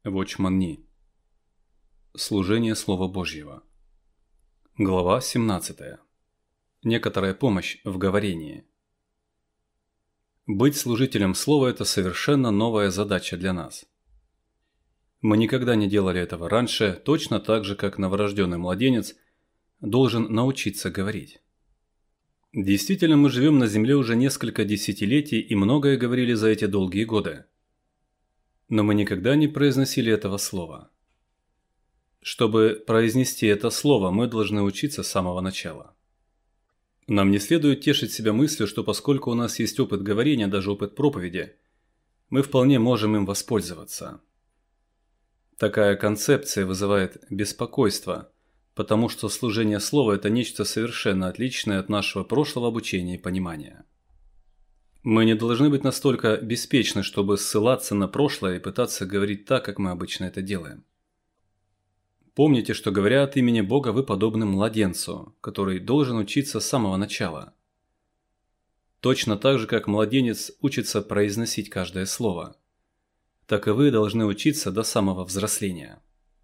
Watchman Nee. Служение Слова Божьего. Глава 17. Некоторая помощь в говорении. Быть служителем Слова – это совершенно новая задача для нас. Мы никогда не делали этого раньше, точно так же, как новорожденный младенец должен научиться говорить. Действительно, мы живем на Земле уже несколько десятилетий и многое говорили за эти долгие годы. Но мы никогда не произносили этого слова. Чтобы произнести это слово, мы должны учиться с самого начала. Нам не следует тешить себя мыслью, что поскольку у нас есть опыт говорения, даже опыт проповеди, мы вполне можем им воспользоваться. Такая концепция вызывает беспокойство, потому что служение слова – это нечто совершенно отличное от нашего прошлого обучения и понимания. Мы не должны быть настолько беспечны, чтобы ссылаться на прошлое и пытаться говорить так, как мы обычно это делаем. Помните, что говоря от имени Бога, вы подобны младенцу, который должен учиться с самого начала. Точно так же, как младенец учится произносить каждое слово, так и вы должны учиться до самого взросления.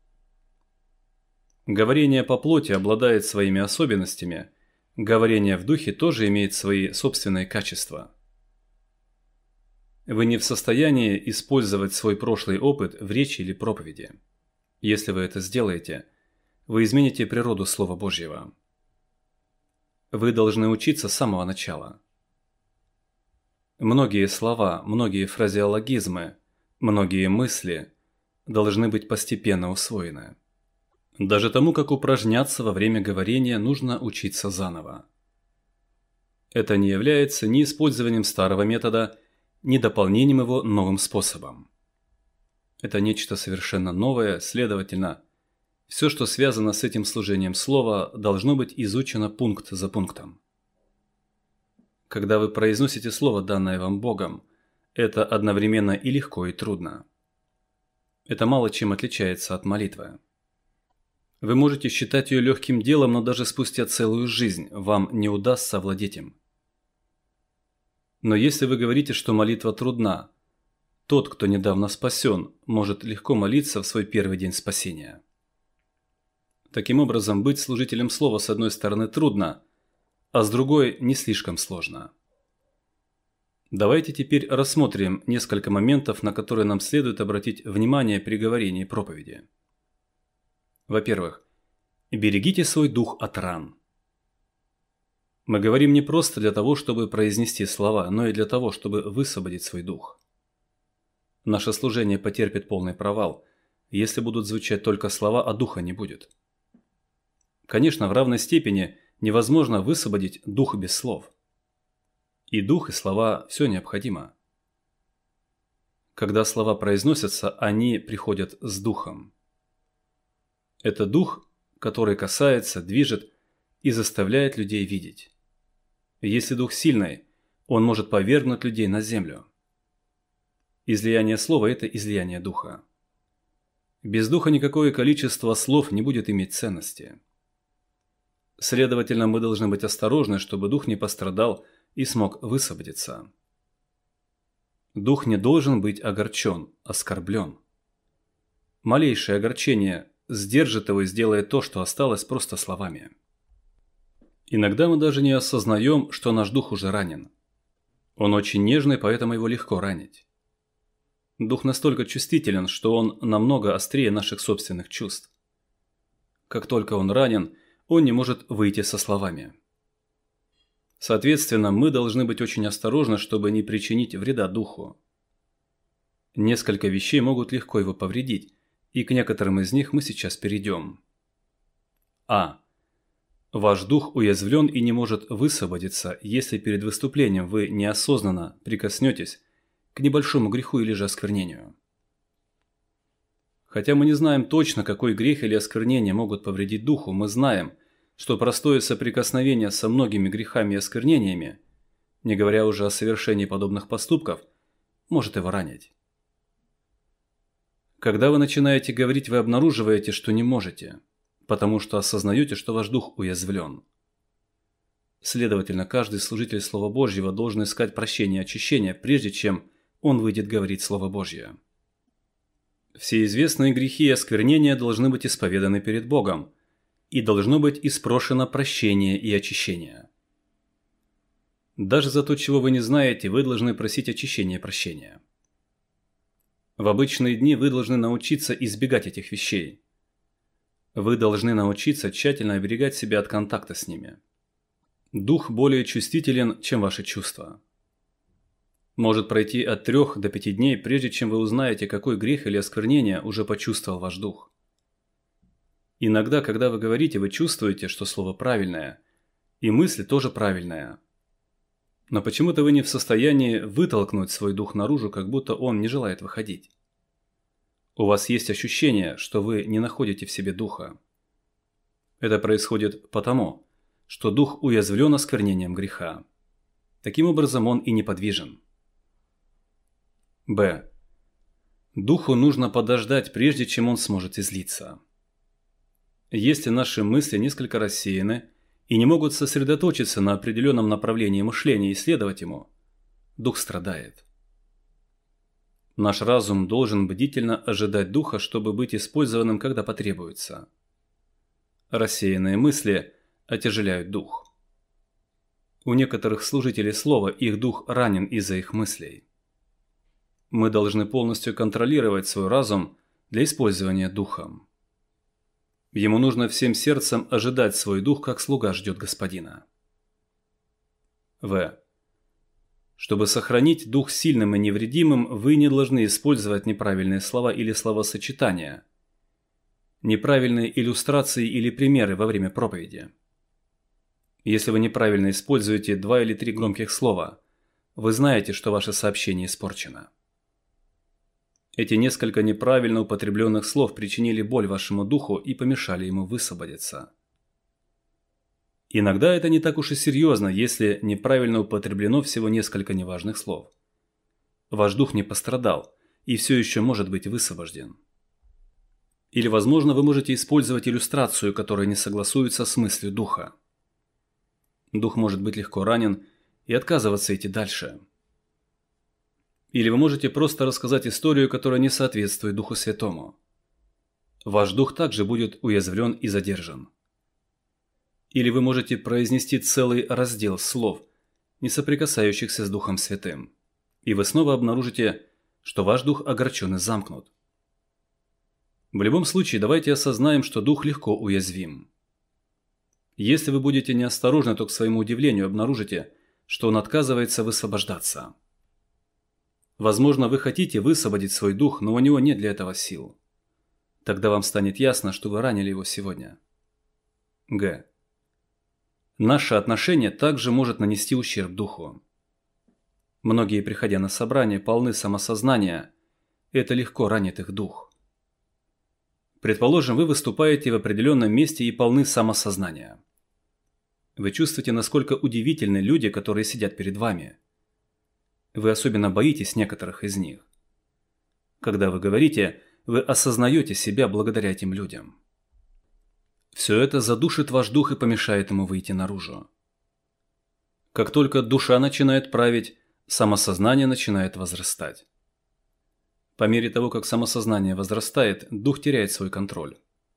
Говорение по плоти обладает своими особенностями, говорение в духе тоже имеет свои собственные качества. Вы не в состоянии использовать свой прошлый опыт в речи или проповеди. Если вы это сделаете, вы измените природу Слова Божьего. Вы должны учиться с самого начала. Многие слова, многие фразеологизмы, многие мысли должны быть постепенно усвоены. Даже тому, как упражняться во время говорения, нужно учиться заново. Это не является ни использованием старого метода, ни дополнением его новым способом. Это нечто совершенно новое, следовательно, все, что связано с этим служением слова, должно быть изучено пункт за пунктом. Когда вы произносите слово, данное вам Богом, это одновременно и легко, и трудно. Это мало чем отличается от молитвы. Вы можете считать ее легким делом, но даже спустя целую жизнь вам не удастся овладеть им. Но если вы говорите, что молитва трудна, тот, кто недавно спасен, может легко молиться в свой первый день спасения. Таким образом, быть служителем слова с одной стороны трудно, а с другой не слишком сложно. Давайте теперь рассмотрим несколько моментов, на которые нам следует обратить внимание при говорении проповеди. Во-первых, берегите свой дух от ран. Мы говорим не просто для того, чтобы произнести слова, но и для того, чтобы высвободить свой дух. Наше служение потерпит полный провал, если будут звучать только слова, а духа не будет. Конечно, в равной степени невозможно высвободить дух без слов. И дух, и слова – все необходимо. Когда слова произносятся, они приходят с духом. Это дух, который касается, движет и заставляет людей видеть. Если дух сильный, он может повергнуть людей на землю. Излияние слова – это излияние духа. Без духа никакое количество слов не будет иметь ценности. Следовательно, мы должны быть осторожны, чтобы дух не пострадал и смог высвободиться. Дух не должен быть огорчен, оскорблен. Малейшее огорчение сдержит его и сделает то, что осталось просто словами. Иногда мы даже не осознаем, что наш дух уже ранен. Он очень нежный, поэтому его легко ранить. Дух настолько чувствителен, что он намного острее наших собственных чувств. Как только он ранен, он не может выйти со словами. Соответственно, мы должны быть очень осторожны, чтобы не причинить вреда духу. Несколько вещей могут легко его повредить, и к некоторым из них мы сейчас перейдем. А. Ваш дух уязвлен и не может высвободиться, если перед выступлением вы неосознанно прикоснетесь к небольшому греху или же осквернению. Хотя мы не знаем точно, какой грех или осквернение могут повредить духу, мы знаем, что простое соприкосновение со многими грехами и осквернениями, не говоря уже о совершении подобных поступков, может его ранить. Когда вы начинаете говорить, вы обнаруживаете, что не можете, потому что осознаете, что ваш дух уязвлен. Следовательно, каждый служитель Слова Божьего должен искать прощения и очищения, прежде чем он выйдет говорить Слово Божье. Все известные грехи и осквернения должны быть исповеданы перед Богом, и должно быть испрошено прощение и очищение. Даже за то, чего вы не знаете, вы должны просить очищения и прощения. В обычные дни вы должны научиться избегать этих вещей. Вы должны научиться тщательно оберегать себя от контакта с ними. Дух более чувствителен, чем ваши чувства. Может пройти от 3 до 5 дней, прежде чем вы узнаете, какой грех или осквернение уже почувствовал ваш дух. Иногда, когда вы говорите, вы чувствуете, что слово правильное, и мысль тоже правильная. Но почему-то вы не в состоянии вытолкнуть свой дух наружу, как будто он не желает выходить. У вас есть ощущение, что вы не находите в себе духа. Это происходит потому, что дух уязвлен осквернением греха. Таким образом, он и неподвижен. Б. Духу нужно подождать, прежде чем он сможет излиться. Если наши мысли несколько рассеяны и не могут сосредоточиться на определенном направлении мышления и следовать ему, дух страдает. Наш разум должен бдительно ожидать духа, чтобы быть использованным, когда потребуется. Рассеянные мысли отяжеляют дух. У некоторых служителей слова их дух ранен из-за их мыслей. Мы должны полностью контролировать свой разум для использования духом. Ему нужно всем сердцем ожидать свой дух, как слуга ждет господина. В. Чтобы сохранить дух сильным и невредимым, вы не должны использовать неправильные слова или словосочетания, неправильные иллюстрации или примеры во время проповеди. Если вы неправильно используете 2 или 3 громких слова, вы знаете, что ваше сообщение испорчено. Эти несколько неправильно употребленных слов причинили боль вашему духу и помешали ему высвободиться. Иногда это не так уж и серьезно, если неправильно употреблено всего несколько неважных слов. Ваш дух не пострадал и все еще может быть высвобожден. Или, возможно, вы можете использовать иллюстрацию, которая не согласуется с мыслью духа. Дух может быть легко ранен и отказываться идти дальше. Или вы можете просто рассказать историю, которая не соответствует Духу Святому. Ваш дух также будет уязвлен и задержан. Или вы можете произнести целый раздел слов, не соприкасающихся с Духом Святым, и вы снова обнаружите, что ваш дух огорчен и замкнут. В любом случае, давайте осознаем, что дух легко уязвим. Если вы будете неосторожны, то к своему удивлению обнаружите, что он отказывается высвобождаться. Возможно, вы хотите высвободить свой дух, но у него нет для этого сил. Тогда вам станет ясно, что вы ранили его сегодня. Г. Наше отношение также может нанести ущерб духу. Многие, приходя на собрание, полны самосознания. Это легко ранит их дух. Предположим, вы выступаете в определенном месте и полны самосознания. Вы чувствуете, насколько удивительны люди, которые сидят перед вами. Вы особенно боитесь некоторых из них. Когда вы говорите, вы осознаете себя благодаря этим людям. Все это задушит ваш дух и помешает ему выйти наружу. Как только душа начинает править, самосознание начинает возрастать. По мере того, как самосознание возрастает, дух теряет свой контроль.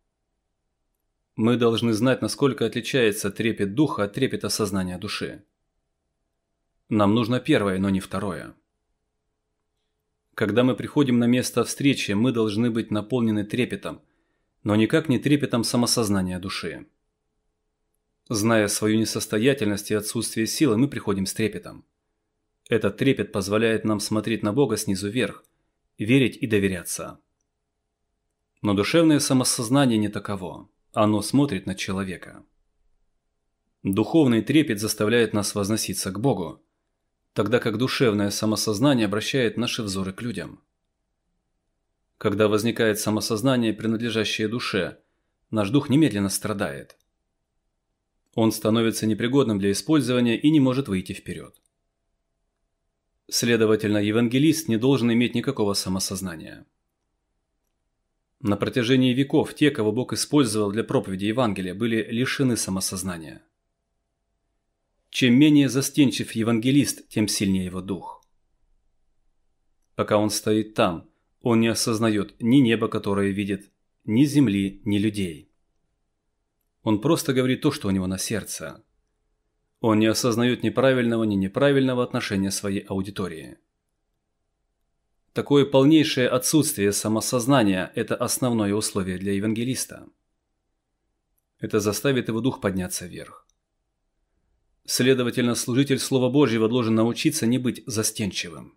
Мы должны знать, насколько отличается трепет духа от трепета сознания души. Нам нужно первое, но не второе. Когда мы приходим на место встречи, мы должны быть наполнены трепетом, но никак не трепетом самосознания души. Зная свою несостоятельность и отсутствие силы, мы приходим с трепетом. Этот трепет позволяет нам смотреть на Бога снизу вверх, верить и доверяться. Но душевное самосознание не таково. Оно смотрит на человека. Духовный трепет заставляет нас возноситься к Богу, тогда как душевное самосознание обращает наши взоры к людям. Когда возникает самосознание, принадлежащее душе, наш дух немедленно страдает. Он становится непригодным для использования и не может выйти вперед. Следовательно, евангелист не должен иметь никакого самосознания. На протяжении веков те, кого Бог использовал для проповеди Евангелия, были лишены самосознания. Чем менее застенчив евангелист, тем сильнее его дух. Пока он стоит там, Он не осознает ни неба, которое видит, ни земли, ни людей. Он просто говорит то, что у него на сердце. Он не осознает ни правильного, ни неправильного отношения своей аудитории. Такое полнейшее отсутствие самосознания – это основное условие для евангелиста. Это заставит его дух подняться вверх. Следовательно, служитель Слова Божьего должен научиться не быть застенчивым.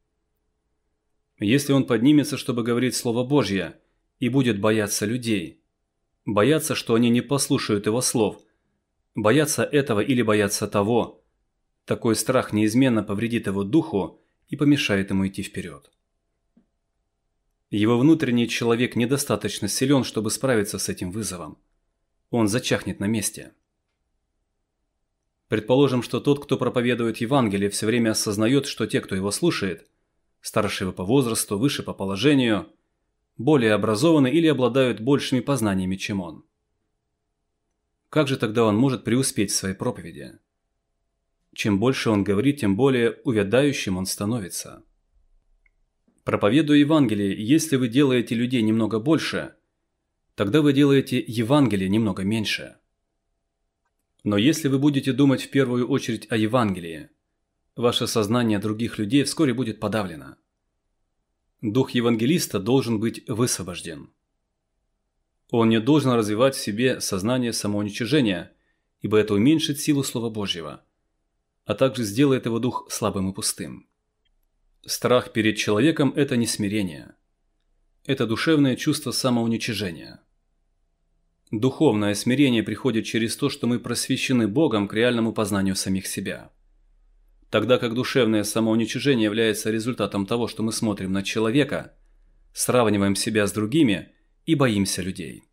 Если он поднимется, чтобы говорить Слово Божье, и будет бояться людей, бояться, что они не послушают его слов, бояться этого или бояться того, такой страх неизменно повредит его духу и помешает ему идти вперед. Его внутренний человек недостаточно силен, чтобы справиться с этим вызовом. Он зачахнет на месте. Предположим, что тот, кто проповедует Евангелие, все время осознает, что те, кто его слушает, старше его по возрасту, выше по положению, более образованы или обладают большими познаниями, чем он. Как же тогда он может преуспеть в своей проповеди? Чем больше он говорит, тем более увядающим он становится. Проповедуя Евангелие, если вы делаете людей немного больше, тогда вы делаете Евангелие немного меньше. Но если вы будете думать в первую очередь о Евангелии, ваше сознание других людей вскоре будет подавлено. Дух евангелиста должен быть высвобожден. Он не должен развивать в себе сознание самоуничижения, ибо это уменьшит силу Слова Божьего, а также сделает его дух слабым и пустым. Страх перед человеком – это не смирение. Это душевное чувство самоуничижения. Духовное смирение приходит через то, что мы просвещены Богом к реальному познанию самих себя. Тогда как душевное самоуничижение является результатом того, что мы смотрим на человека, сравниваем себя с другими и боимся людей.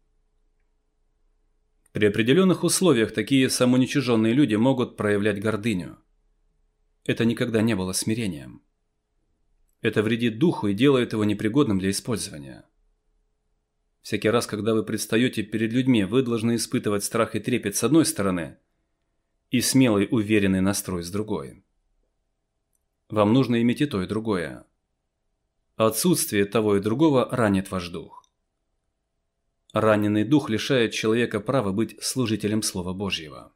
При определенных условиях такие самоуничиженные люди могут проявлять гордыню. Это никогда не было смирением. Это вредит духу и делает его непригодным для использования. Всякий раз, когда вы предстаете перед людьми, вы должны испытывать страх и трепет с одной стороны и смелый, уверенный настрой с другой. Вам нужно иметь и то, и другое. Отсутствие того и другого ранит ваш дух. Раненый дух лишает человека права быть служителем Слова Божьего.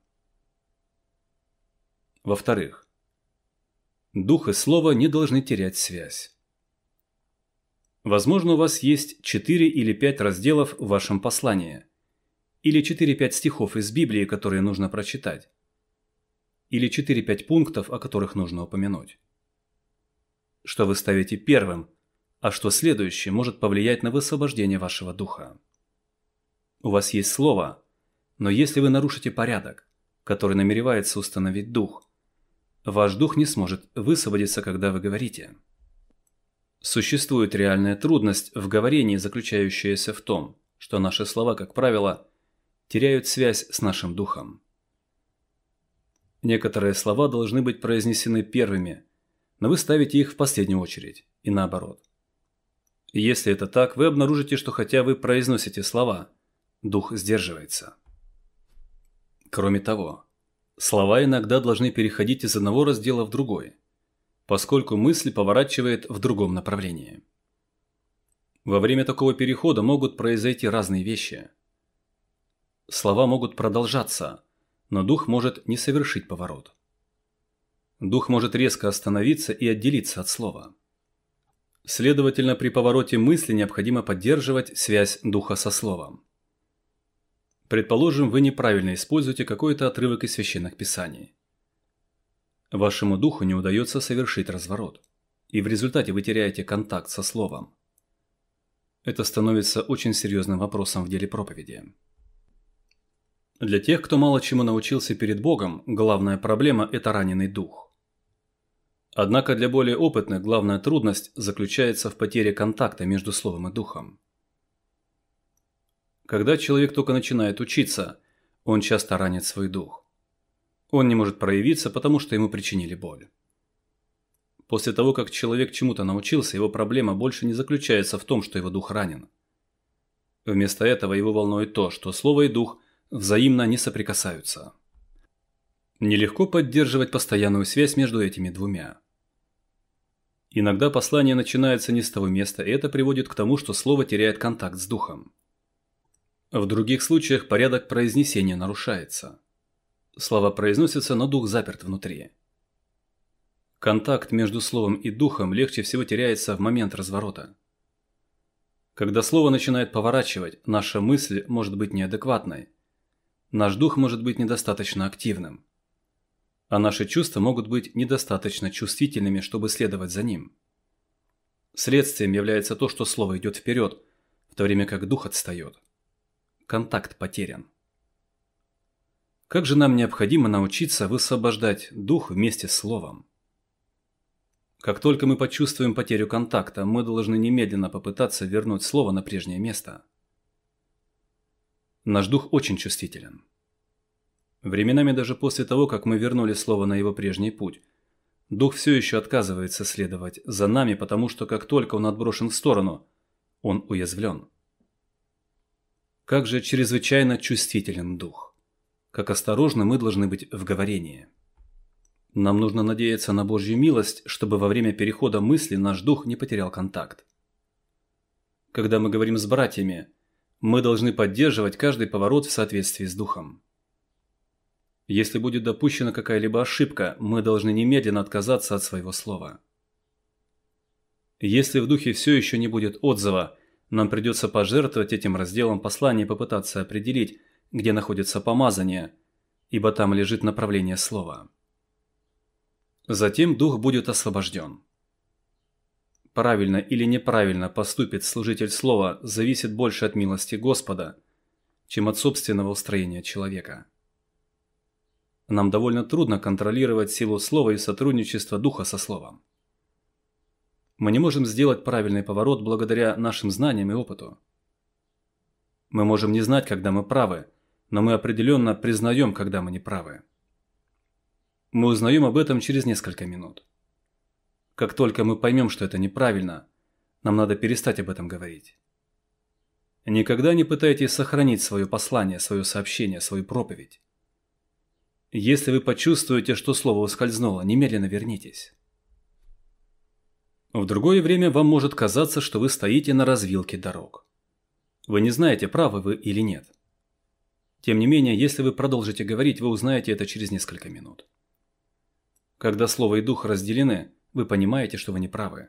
Во-вторых, дух и слово не должны терять связь. Возможно, у вас есть 4 или 5 разделов в вашем послании, или 4-5 стихов из Библии, которые нужно прочитать, или 4-5 пунктов, о которых нужно упомянуть. Что вы ставите первым, а что следующее может повлиять на высвобождение вашего духа. У вас есть слово, но если вы нарушите порядок, который намеревается установить дух, ваш дух не сможет высвободиться, когда вы говорите. Существует реальная трудность в говорении, заключающаяся в том, что наши слова, как правило, теряют связь с нашим духом. Некоторые слова должны быть произнесены первыми, но вы ставите их в последнюю очередь, и наоборот. Если это так, вы обнаружите, что хотя вы произносите слова, дух сдерживается. Кроме того, слова иногда должны переходить из одного раздела в другой, поскольку мысль поворачивает в другом направлении. Во время такого перехода могут произойти разные вещи. Слова могут продолжаться, но дух может не совершить поворот. Дух может резко остановиться и отделиться от слова. Следовательно, при повороте мысли необходимо поддерживать связь духа со словом. Предположим, вы неправильно используете какой-то отрывок из священных писаний. Вашему духу не удается совершить разворот, и в результате вы теряете контакт со словом. Это становится очень серьезным вопросом в деле проповеди. Для тех, кто мало чему научился перед Богом, главная проблема – это раненый дух. Однако для более опытных главная трудность заключается в потере контакта между словом и духом. Когда человек только начинает учиться, он часто ранит свой дух. Он не может проявиться, потому что ему причинили боль. После того, как человек чему-то научился, его проблема больше не заключается в том, что его дух ранен. Вместо этого его волнует то, что слово и дух взаимно не соприкасаются. Нелегко поддерживать постоянную связь между этими двумя. Иногда послание начинается не с того места, и это приводит к тому, что слово теряет контакт с духом. В других случаях порядок произнесения нарушается. Слова произносятся, но дух заперт внутри. Контакт между словом и духом легче всего теряется в момент разворота. Когда слово начинает поворачивать, наша мысль может быть неадекватной. Наш дух может быть недостаточно активным. А наши чувства могут быть недостаточно чувствительными, чтобы следовать за ним. Следствием является то, что слово идет вперед, в то время как дух отстает. Контакт потерян. Как же нам необходимо научиться высвобождать дух вместе с словом? Как только мы почувствуем потерю контакта, мы должны немедленно попытаться вернуть слово на прежнее место. Наш дух очень чувствителен. Временами даже после того, как мы вернули слово на его прежний путь, дух все еще отказывается следовать за нами, потому что как только он отброшен в сторону, он уязвлен. Как же чрезвычайно чувствителен дух. Как осторожны мы должны быть в говорении. Нам нужно надеяться на Божью милость, чтобы во время перехода мысли наш дух не потерял контакт. Когда мы говорим с братьями, мы должны поддерживать каждый поворот в соответствии с духом. Если будет допущена какая-либо ошибка, мы должны немедленно отказаться от своего слова. Если в духе все еще не будет отзыва, нам придется пожертвовать этим разделом послания и попытаться определить, где находится помазание, ибо там лежит направление слова. Затем дух будет освобожден. Правильно или неправильно поступит служитель слова зависит больше от милости Господа, чем от собственного устроения человека. Нам довольно трудно контролировать силу слова и сотрудничество духа со словом. Мы не можем сделать правильный поворот благодаря нашим знаниям и опыту. Мы можем не знать, когда мы правы, но мы определенно признаем, когда мы не правы. Мы узнаем об этом через несколько минут. Как только мы поймем, что это неправильно, нам надо перестать об этом говорить. Никогда не пытайтесь сохранить свое послание, свое сообщение, свою проповедь. Если вы почувствуете, что слово ускользнуло, немедленно вернитесь. В другое время вам может казаться, что вы стоите на развилке дорог. Вы не знаете, правы вы или нет. Тем не менее, если вы продолжите говорить, вы узнаете это через несколько минут. Когда слово и дух разделены, вы понимаете, что вы не правы.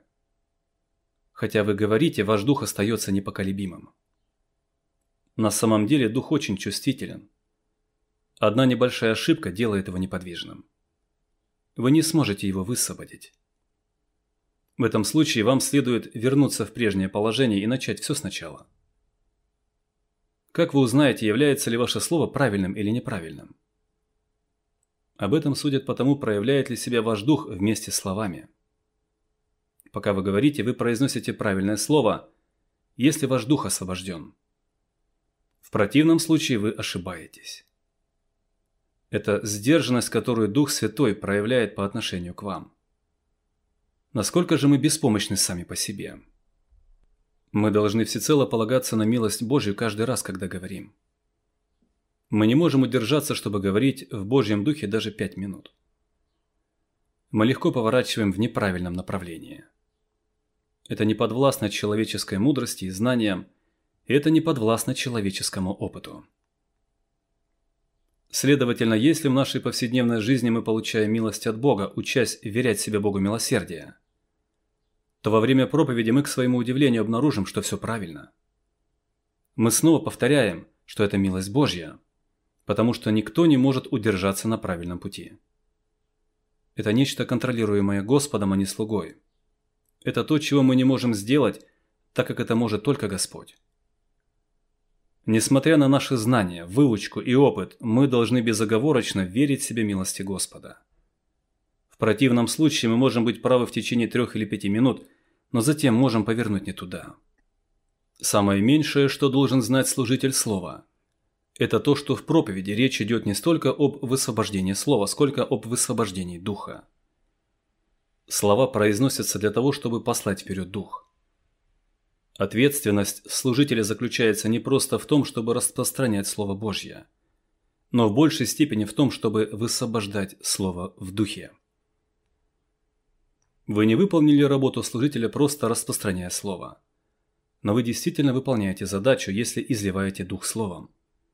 Хотя вы говорите, ваш дух остается непоколебимым. На самом деле дух очень чувствителен. Одна небольшая ошибка делает его неподвижным. Вы не сможете его высвободить. В этом случае вам следует вернуться в прежнее положение и начать все сначала. Как вы узнаете, является ли ваше слово правильным или неправильным? Об этом судят по тому, проявляет ли себя ваш дух вместе с словами. Пока вы говорите, вы произносите правильное слово, если ваш дух освобожден. В противном случае вы ошибаетесь. Это сдержанность, которую Дух Святой проявляет по отношению к вам. Насколько же мы беспомощны сами по себе? Мы должны всецело полагаться на милость Божью каждый раз, когда говорим. Мы не можем удержаться, чтобы говорить в Божьем Духе даже 5 минут. Мы легко поворачиваем в неправильном направлении. Это не подвластно человеческой мудрости и знаниям, и это не подвластно человеческому опыту. Следовательно, если в нашей повседневной жизни мы получаем милость от Бога, учась верять себе Богу милосердия, то во время проповеди мы, к своему удивлению, обнаружим, что все правильно. Мы снова повторяем, что это милость Божья, потому что никто не может удержаться на правильном пути. Это нечто контролируемое Господом, а не слугой. Это то, чего мы не можем сделать, так как это может только Господь. Несмотря на наши знания, выучку и опыт, мы должны безоговорочно верить себе милости Господа. В противном случае мы можем быть правы в течение 3 или 5 минут, но затем можем повернуть не туда. Самое меньшее, что должен знать служитель слова, это то, что в проповеди речь идет не столько об высвобождении слова, сколько об высвобождении духа. Слова произносятся для того, чтобы послать вперед дух. Ответственность служителя заключается не просто в том, чтобы распространять Слово Божье, но в большей степени в том, чтобы высвобождать Слово в духе. Вы не выполнили работу служителя, просто распространяя слово. Но вы действительно выполняете задачу, если изливаете Дух Словом.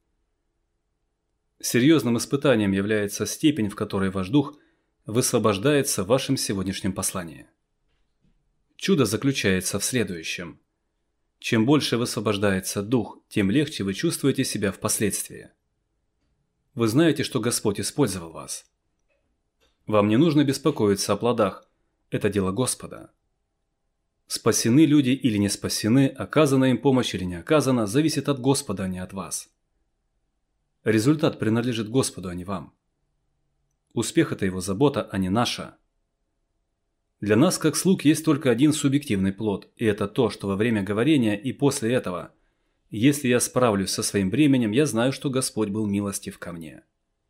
Серьезным испытанием является степень, в которой ваш Дух высвобождается в вашем сегодняшнем послании. Чудо заключается в следующем. Чем больше высвобождается Дух, тем легче вы чувствуете себя впоследствии. Вы знаете, что Господь использовал вас. Вам не нужно беспокоиться о плодах. Это дело Господа. Спасены люди или не спасены, оказана им помощь или не оказана, зависит от Господа, а не от вас. Результат принадлежит Господу, а не вам. Успех – это Его забота, а не наша. Для нас, как слуг, есть только один субъективный плод, и это то, что во время говорения и после этого, если я справлюсь со своим бременем, я знаю, что Господь был милостив ко мне.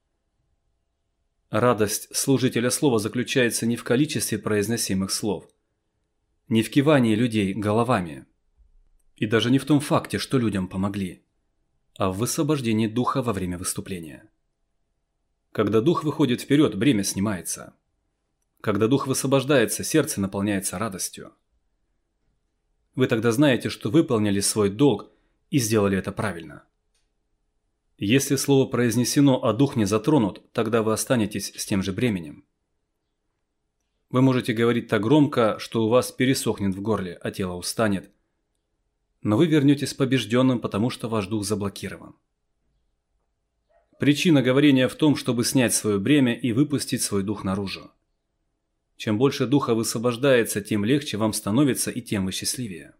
Радость служителя слова заключается не в количестве произносимых слов, не в кивании людей головами, и даже не в том факте, что людям помогли, а в высвобождении духа во время выступления. Когда дух выходит вперед, бремя снимается. Когда дух высвобождается, сердце наполняется радостью. Вы тогда знаете, что выполнили свой долг и сделали это правильно. Если слово произнесено, а дух не затронут, тогда вы останетесь с тем же бременем. Вы можете говорить так громко, что у вас пересохнет в горле, а тело устанет. Но вы вернетесь побежденным, потому что ваш дух заблокирован. Причина говорения в том, чтобы снять свое бремя и выпустить свой дух наружу. Чем больше духа высвобождается, тем легче вам становится и тем вы счастливее.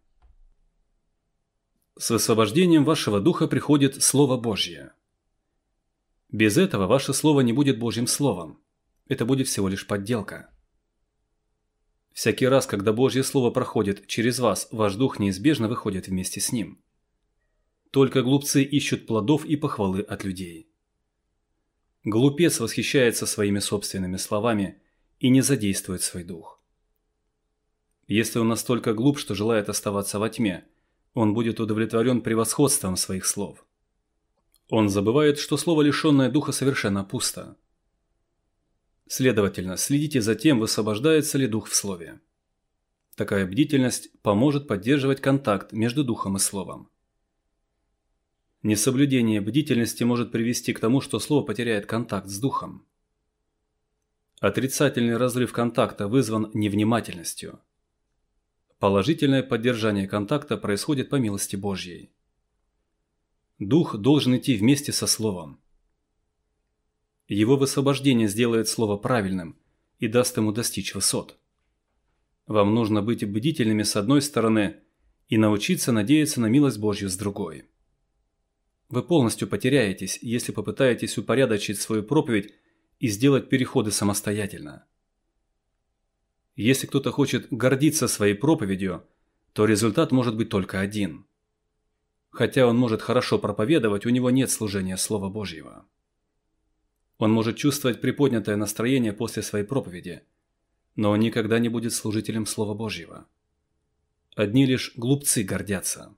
С высвобождением вашего духа приходит Слово Божье. Без этого ваше слово не будет Божьим словом. Это будет всего лишь подделка. Всякий раз, когда Божье Слово проходит через вас, ваш дух неизбежно выходит вместе с ним. Только глупцы ищут плодов и похвалы от людей. Глупец восхищается своими собственными словами и не задействует свой дух. Если он настолько глуп, что желает оставаться во тьме, он будет удовлетворен превосходством своих слов. Он забывает, что слово, лишенное духа, совершенно пусто. Следовательно, следите за тем, высвобождается ли дух в слове. Такая бдительность поможет поддерживать контакт между духом и словом. Несоблюдение бдительности может привести к тому, что слово потеряет контакт с духом. Отрицательный разрыв контакта вызван невнимательностью. Положительное поддержание контакта происходит по милости Божьей. Дух должен идти вместе со словом. Его высвобождение сделает слово правильным и даст ему достичь высот. Вам нужно быть бдительными с одной стороны и научиться надеяться на милость Божью с другой. Вы полностью потеряетесь, если попытаетесь упорядочить свою проповедь и сделать переходы самостоятельно. Если кто-то хочет гордиться своей проповедью, то результат может быть только один. Хотя он может хорошо проповедовать, у него нет служения Слова Божьего. Он может чувствовать приподнятое настроение после своей проповеди, но он никогда не будет служителем Слова Божьего. Одни лишь глупцы гордятся.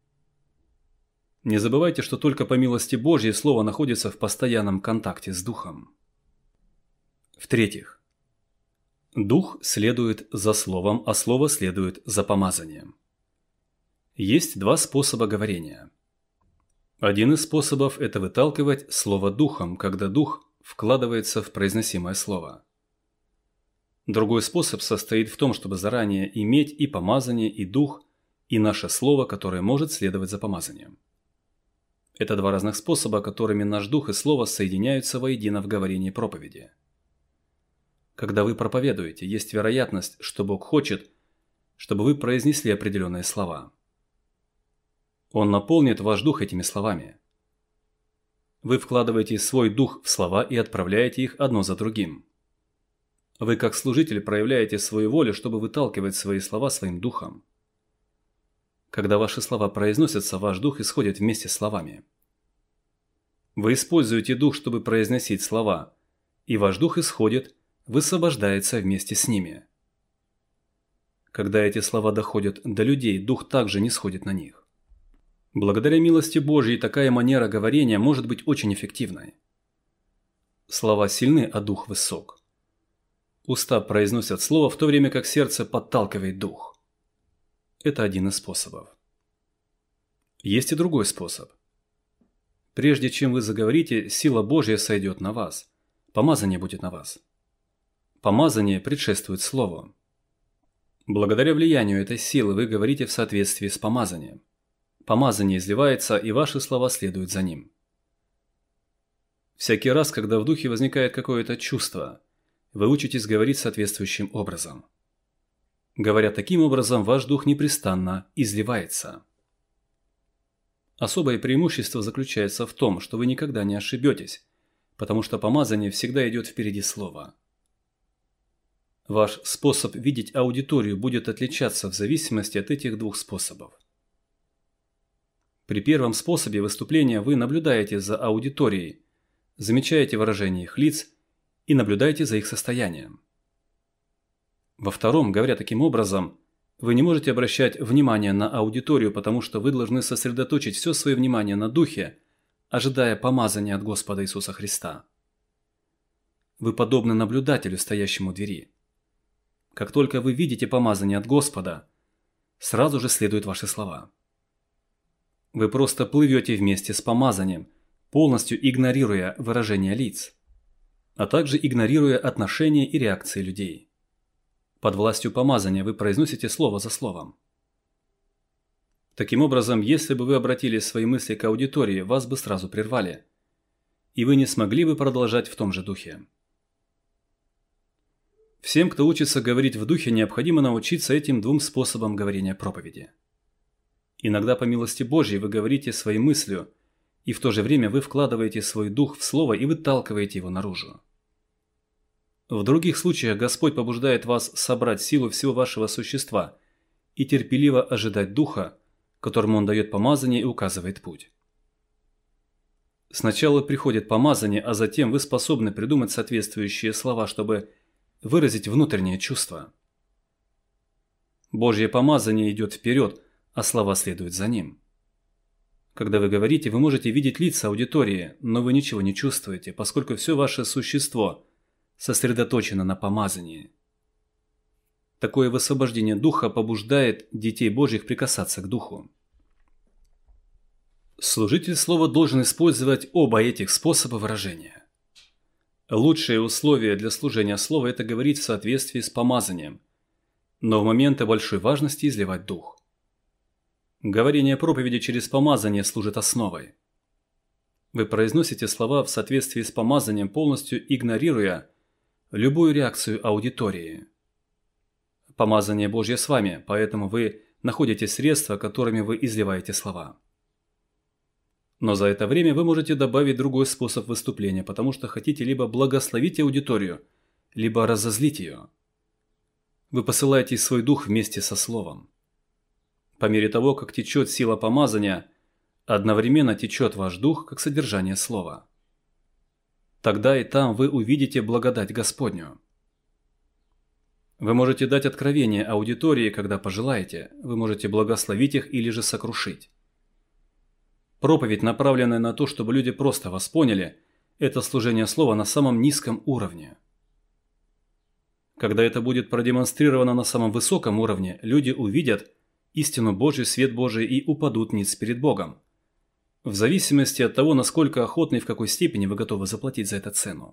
Не забывайте, что только по милости Божьей Слово находится в постоянном контакте с Духом. В-третьих, Дух следует за Словом, а Слово следует за помазанием. Есть два способа говорения. Один из способов – это выталкивать Слово Духом, когда Дух вкладывается в произносимое Слово. Другой способ состоит в том, чтобы заранее иметь и помазание, и Дух, и наше Слово, которое может следовать за помазанием. Это два разных способа, которыми наш Дух и Слово соединяются воедино в говорении проповеди. Когда вы проповедуете, есть вероятность, что Бог хочет, чтобы вы произнесли определенные слова. Он наполнит ваш дух этими словами. Вы вкладываете свой дух в слова и отправляете их одно за другим. Вы, как служитель, проявляете свою волю, чтобы выталкивать свои слова своим духом. Когда ваши слова произносятся, ваш дух исходит вместе с словами. Вы используете дух, чтобы произносить слова, и ваш дух исходит, высвобождается вместе с ними. Когда эти слова доходят до людей, дух также не сходит на них. Благодаря милости Божьей такая манера говорения может быть очень эффективной. Слова сильны, а дух высок. Уста произносят слово, в то время как сердце подталкивает дух. Это один из способов. Есть и другой способ. Прежде чем вы заговорите, сила Божья сойдет на вас. Помазание будет на вас. Помазание предшествует слову. Благодаря влиянию этой силы вы говорите в соответствии с помазанием. Помазание изливается, и ваши слова следуют за ним. Всякий раз, когда в духе возникает какое-то чувство, вы учитесь говорить соответствующим образом. Говоря таким образом, ваш дух непрестанно изливается. Особое преимущество заключается в том, что вы никогда не ошибетесь, потому что помазание всегда идет впереди слова. Ваш способ видеть аудиторию будет отличаться в зависимости от этих двух способов. При первом способе выступления вы наблюдаете за аудиторией, замечаете выражение их лиц и наблюдаете за их состоянием. Во втором, говоря таким образом, вы не можете обращать внимание на аудиторию, потому что вы должны сосредоточить все свое внимание на Духе, ожидая помазания от Господа Иисуса Христа. Вы подобны наблюдателю, стоящему у двери. Как только вы видите помазание от Господа, сразу же следуют ваши слова. Вы просто плывете вместе с помазанием, полностью игнорируя выражения лиц, а также игнорируя отношения и реакции людей. Под властью помазания вы произносите слово за словом. Таким образом, если бы вы обратили свои мысли к аудитории, вас бы сразу прервали, и вы не смогли бы продолжать в том же духе. Всем, кто учится говорить в духе, необходимо научиться этим двум способам говорения проповеди. Иногда, по милости Божьей, вы говорите своей мыслью, и в то же время вы вкладываете свой дух в слово и выталкиваете его наружу. В других случаях Господь побуждает вас собрать силу всего вашего существа и терпеливо ожидать Духа, которому Он дает помазание и указывает путь. Сначала приходит помазание, а затем вы способны придумать соответствующие слова, чтобы выразить внутреннее чувство. Божье помазание идет вперед, а слова следуют за ним. Когда вы говорите, вы можете видеть лица аудитории, но вы ничего не чувствуете, поскольку все ваше существо сосредоточено на помазании. Такое высвобождение Духа побуждает детей Божьих прикасаться к Духу. Служитель слова должен использовать оба этих способа выражения. Лучшее условие для служения слова – это говорить в соответствии с помазанием, но в моменты большой важности изливать Дух. Говорение проповеди через помазание служит основой. Вы произносите слова в соответствии с помазанием, полностью игнорируя любую реакцию аудитории. Помазание Божье с вами, поэтому вы находите средства, которыми вы изливаете слова. Но за это время вы можете добавить другой способ выступления, потому что хотите либо благословить аудиторию, либо разозлить ее. Вы посылаете свой дух вместе со словом. По мере того, как течет сила помазания, одновременно течет ваш дух, как содержание слова. Тогда и там вы увидите благодать Господню. Вы можете дать откровение аудитории, когда пожелаете, вы можете благословить их или же сокрушить. Проповедь, направленная на то, чтобы люди просто вас поняли, это служение слова на самом низком уровне. Когда это будет продемонстрировано на самом высоком уровне, люди увидят истину Божью, свет Божий и упадут ниц перед Богом, в зависимости от того, насколько охотно и в какой степени вы готовы заплатить за это цену.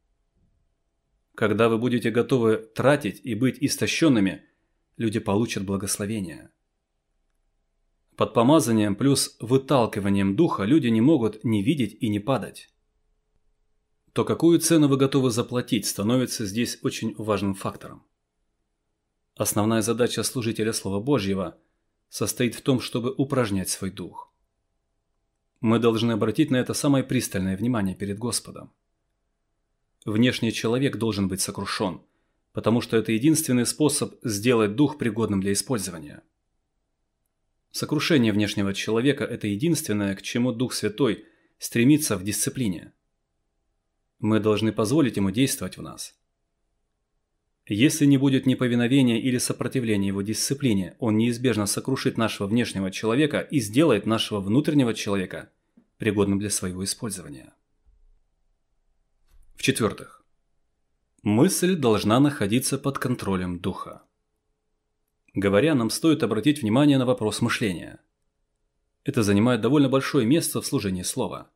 Когда вы будете готовы тратить и быть истощенными, люди получат благословение. Под помазанием плюс выталкиванием духа люди не могут не видеть и не падать. То, какую цену вы готовы заплатить, становится здесь очень важным фактором. Основная задача служителя Слова Божьего состоит в том, чтобы упражнять свой дух. Мы должны обратить на это самое пристальное внимание перед Господом. Внешний человек должен быть сокрушен, потому что это единственный способ сделать дух пригодным для использования. Сокрушение внешнего человека – это единственное, к чему Дух Святой стремится в дисциплине. Мы должны позволить ему действовать в нас. Если не будет неповиновения или сопротивления его дисциплине, он неизбежно сокрушит нашего внешнего человека и сделает нашего внутреннего человека пригодным для своего использования. В-четвертых, Мысль должна находиться под контролем духа. Говоря, нам стоит обратить внимание на вопрос мышления. Это занимает довольно большое место в служении слова.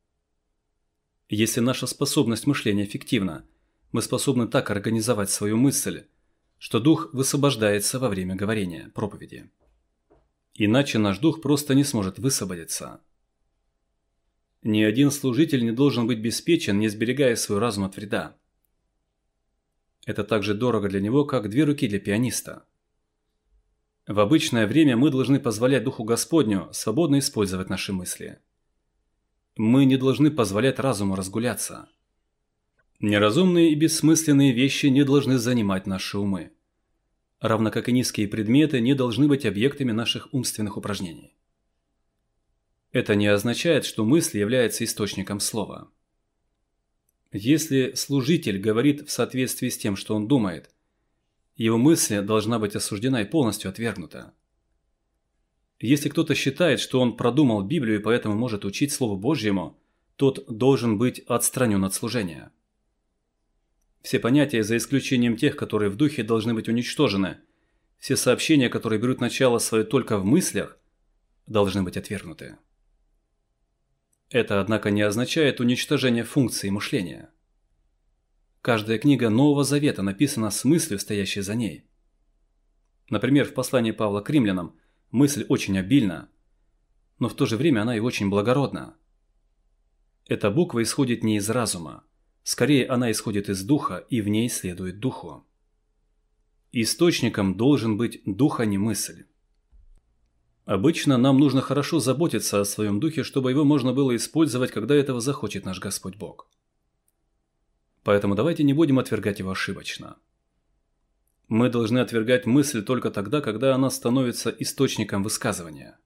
Если наша способность мышления эффективна, мы способны так организовать свою мысль, что дух высвобождается во время говорения, проповеди. Иначе наш дух просто не сможет высвободиться. Ни один служитель не должен быть беспечен, не сберегая свой разум от вреда. Это так же дорого для него, как 2 руки для пианиста. В обычное время мы должны позволять Духу Господню свободно использовать наши мысли. Мы не должны позволять разуму разгуляться. Неразумные и бессмысленные вещи не должны занимать наши умы, равно как и низкие предметы не должны быть объектами наших умственных упражнений. Это не означает, что мысль является источником слова. Если служитель говорит в соответствии с тем, что он думает, его мысль должна быть осуждена и полностью отвергнута. Если кто-то считает, что он продумал Библию и поэтому может учить Слову Божьему, тот должен быть отстранен от служения. Все понятия, за исключением тех, которые в духе, должны быть уничтожены. Все сообщения, которые берут начало свое только в мыслях, должны быть отвергнуты. Это, однако, не означает уничтожение функции мышления. Каждая книга Нового Завета написана с мыслью, стоящей за ней. Например, в послании Павла к римлянам мысль очень обильна, но в то же время она и очень благородна. Эта буква исходит не из разума, скорее она исходит из духа и в ней следует духу. Источником должен быть дух, а не мысль. Обычно нам нужно хорошо заботиться о своем духе, чтобы его можно было использовать, когда этого захочет наш Господь Бог. Поэтому давайте не будем отвергать его ошибочно. Мы должны отвергать мысль только тогда, когда она становится источником высказывания.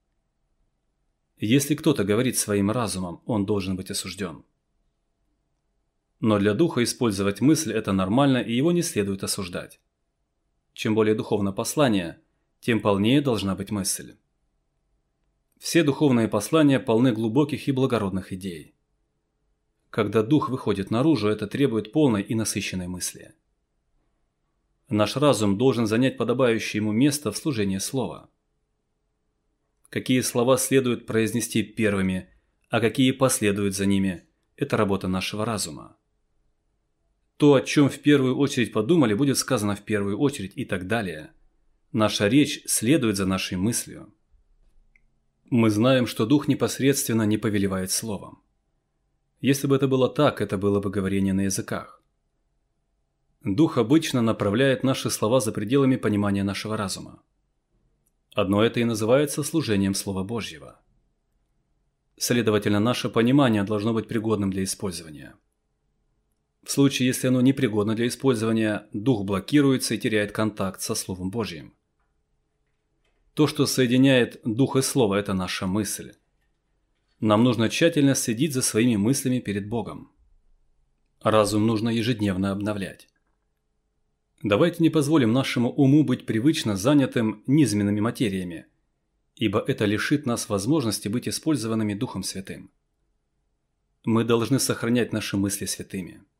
Если кто-то говорит своим разумом, он должен быть осужден. Но для духа использовать мысль – это нормально, и его не следует осуждать. Чем более духовно послание, тем полнее должна быть мысль. Все духовные послания полны глубоких и благородных идей. Когда дух выходит наружу, это требует полной и насыщенной мысли. Наш разум должен занять подобающее ему место в служении слова. Какие слова следует произнести первыми, а какие последуют за ними – это работа нашего разума. То, о чем в первую очередь подумали, будет сказано в первую очередь и так далее. Наша речь следует за нашей мыслью. Мы знаем, что Дух непосредственно не повелевает словом. Если бы это было так, это было бы говорение на языках. Дух обычно направляет наши слова за пределами понимания нашего разума. Одно это и называется служением Слова Божьего. Следовательно, наше понимание должно быть пригодным для использования. В случае, если оно непригодно для использования, дух блокируется и теряет контакт со Словом Божьим. То, что соединяет дух и слово, это наша мысль. Нам нужно тщательно следить за своими мыслями перед Богом. Разум нужно ежедневно обновлять. Давайте не позволим нашему уму быть привычно занятым низменными материями, ибо это лишит нас возможности быть использованными Духом Святым. Мы должны сохранять наши мысли святыми.